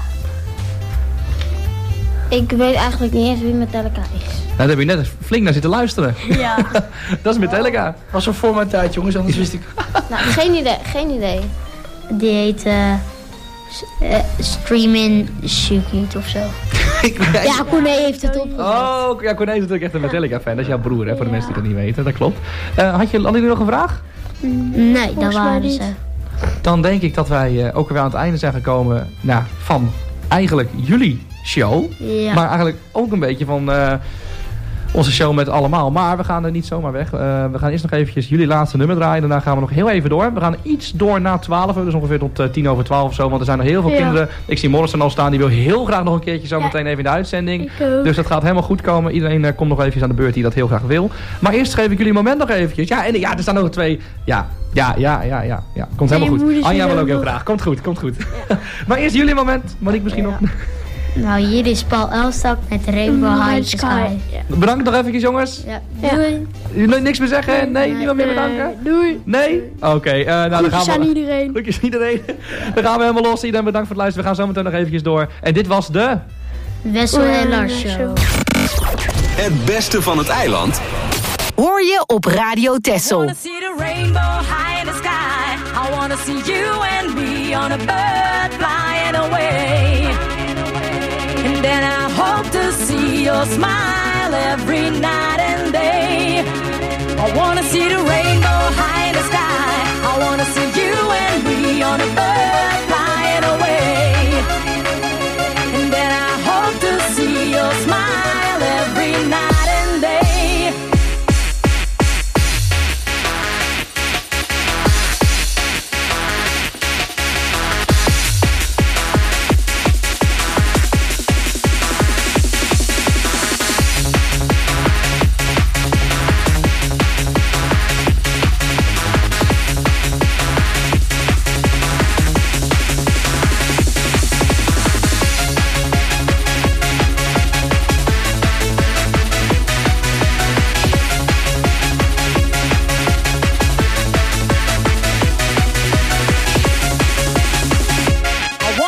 Ik weet eigenlijk niet eens wie Metallica is. Nou, daar heb je net flink naar zitten luisteren. Ja. Dat is Metallica. Was wel voor mijn tijd, jongens, anders wist ik. Nou, geen idee. Die heet Streamin' Circuit of zo. Ja, Corné heeft het opgezet. Oh, ja, Corné is natuurlijk echt een Metallica-fan. Dat is jouw broer, hè, voor de mensen die dat niet weten. Dat klopt. Hadden jullie nog een vraag? Nee, dat waren ze. Dan denk ik dat wij ook weer aan het einde zijn gekomen van eigenlijk jullie show. Ja. Maar eigenlijk ook een beetje van onze show met allemaal. Maar we gaan er niet zomaar weg. We gaan eerst nog eventjes jullie laatste nummer draaien. Daarna gaan we nog heel even door. We gaan iets door na 12 uur. Dus ongeveer tot 10 over 12 of zo. Want er zijn nog heel veel kinderen. Ik zie Morrison al staan. Die wil heel graag nog een keertje zo meteen even in de uitzending. Dus dat gaat helemaal goed komen. Iedereen komt nog eventjes aan de beurt die dat heel graag wil. Maar eerst geef ik jullie een moment nog eventjes. Ja, en er staan nog 2. Ja. Komt helemaal goed. Anja wil ook heel graag. Komt goed. Ja. Maar eerst jullie moment. Monique misschien nog. Nou, hier is Paul Elstak met Rainbow High Sky. Bedankt nog eventjes, jongens. Ja. Doei. Jullie niks meer zeggen? Nee, niemand meer bedanken? Doei. Nee? Oké, nou dan gaan we... aan iedereen. Groetjes aan iedereen. Dan gaan we helemaal los. Iedereen bedankt voor het luisteren. We gaan zo meteen nog eventjes door. En dit was de... Wessel en Lars show. Het beste van het eiland hoor je op Radio Texel. I wanna see the rainbow high in the sky. I wanna see you and me on a bird flying away. And then I hope to see your smile every night and day. I wanna see the rainbow high in the sky. I wanna see you and me on a bird flying away. And then I hope to see your smile every night and day.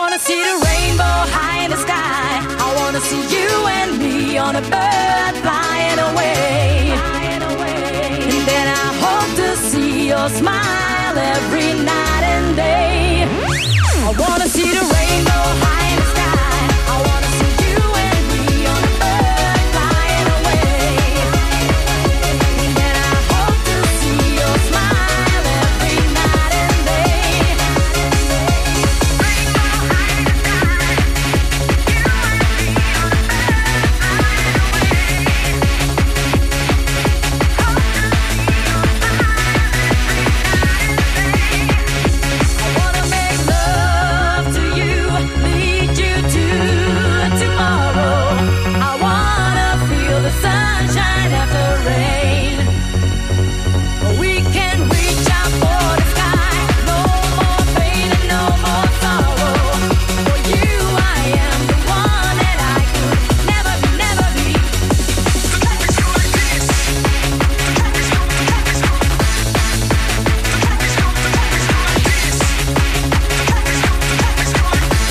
See you and me on a bird flying your smile every night and day. I wanna see the rainbow high in the sky. I wanna see you and me on a bird flying away. And I hope to see your smile every night and day. Rainbow high in the sky. You and me on a bird flying away. Hope to see your smile every night and day. I wanna make love to you, lead you to tomorrow. I wanna feel the sunshine after rain. We can reach out for the sky, no more pain and no more sorrow. For you I am the one that I could never be, never be. The life is going like this. The life is going, the life is going. The life is going, the life is going like this. The life is going, the life is going. The life is going, the life is going like this.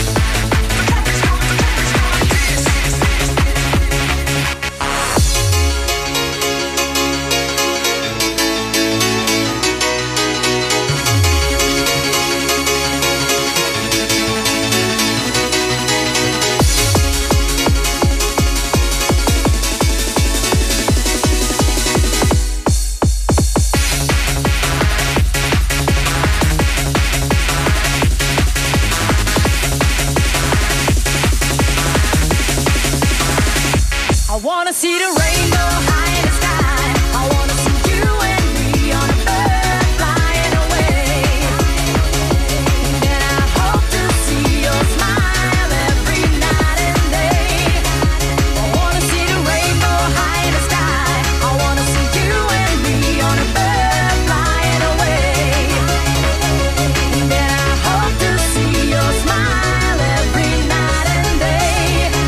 I wanna see the rainbow high in the sky. I wanna see you and me on a bird flying away. And I hope to see your smile every night and day. I wanna see the rainbow high in the sky. I wanna see you and me on a bird flying away. And I hope to see your smile every night and day.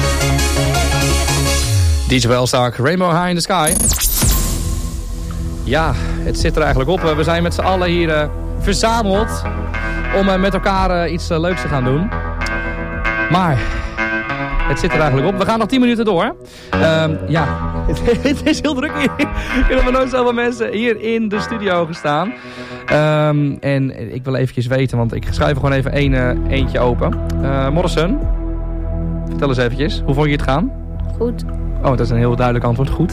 DJ Welstark, Rainbow High in the Sky. Ja, het zit er eigenlijk op. We zijn met z'n allen hier verzameld om met elkaar iets leuks te gaan doen. Maar het zit er eigenlijk op. We gaan nog 10 minuten door. Ja, het is heel druk hier. Ik heb nog nooit zoveel mensen hier in de studio gestaan. En ik wil eventjes weten, want ik schuif er gewoon even eentje open. Morrison, vertel eens eventjes. Hoe vond je het gaan? Goed. Oh, dat is een heel duidelijk antwoord. Goed.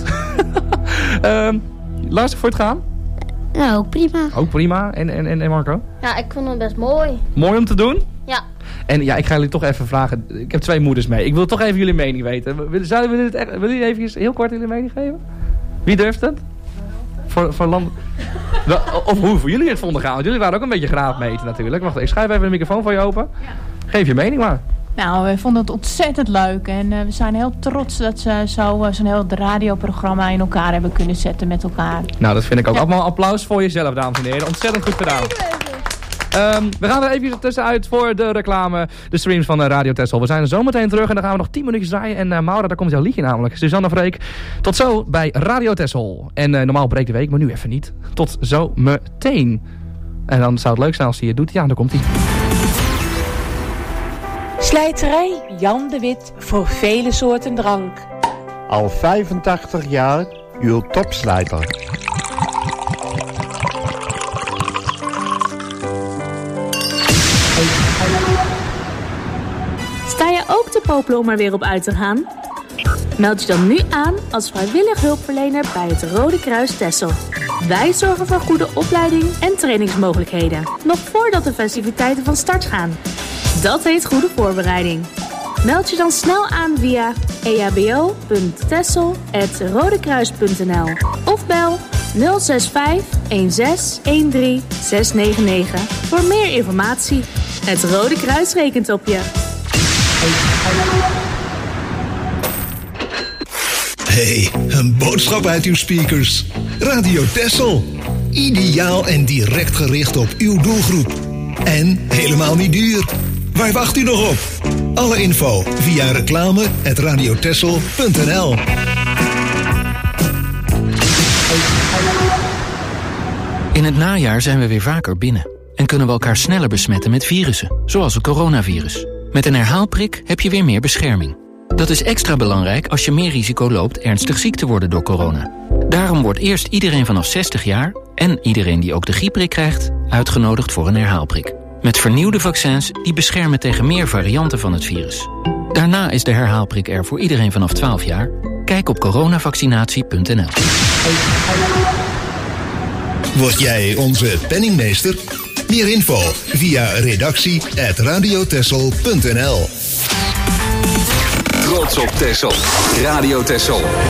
Luister voor het gaan? Ja, ook prima. Ook prima. En Marco? Ja, ik vond het best mooi. Mooi om te doen? Ja. En ja, ik ga jullie toch even vragen. Ik heb 2 moeders mee. Ik wil toch even jullie mening weten. Willen jullie even heel kort jullie mening geven? Wie durft het? Voor land... Of hoe jullie het vonden gaan. Want jullie waren ook een beetje graadmeten natuurlijk. Wacht, ik schuif even de microfoon voor je open. Ja. Geef je mening maar. Nou, we vonden het ontzettend leuk en we zijn heel trots dat ze zo'n heel radioprogramma in elkaar hebben kunnen zetten met elkaar. Nou, dat vind ik ook. Allemaal applaus voor jezelf, dames en heren. Ontzettend goed gedaan. We gaan er even tussenuit voor de reclame, de streams van Radio Texel. We zijn er zo meteen terug en dan gaan we nog 10 minuutjes draaien. En Maura, daar komt jouw liedje namelijk. Suzanne Freek. Tot zo bij Radio Texel. En normaal breekt de week, maar nu even niet. Tot zo meteen. En dan zou het leuk zijn als hij het doet. Ja, dan komt hij. Slijterij Jan de Wit voor vele soorten drank. Al 85 jaar uw topslijter. Sta je ook te popelen om er weer op uit te gaan? Meld je dan nu aan als vrijwillig hulpverlener bij het Rode Kruis Texel. Wij zorgen voor goede opleiding en trainingsmogelijkheden, nog voordat de festiviteiten van start gaan. Dat heet goede voorbereiding. Meld je dan snel aan via ehbo.texel@rodekruis.nl of bel 065 16 13 699 voor meer informatie. Het Rode Kruis rekent op je. Hey, een boodschap uit uw speakers. Radio Texel. Ideaal en direct gericht op uw doelgroep. En helemaal niet duur. Waar wacht u nog op? Alle info via reclame@radiotexel.nl. In het najaar zijn we weer vaker binnen en kunnen we elkaar sneller besmetten met virussen, zoals het coronavirus. Met een herhaalprik heb je weer meer bescherming. Dat is extra belangrijk als je meer risico loopt ernstig ziek te worden door corona. Daarom wordt eerst iedereen vanaf 60 jaar... en iedereen die ook de griepprik krijgt... uitgenodigd voor een herhaalprik. Met vernieuwde vaccins die beschermen tegen meer varianten van het virus. Daarna is de herhaalprik er voor iedereen vanaf 12 jaar. Kijk op coronavaccinatie.nl. Word jij onze penningmeester? Meer info via redactie@radiotessel.nl. Trots op Texel. Radio Texel.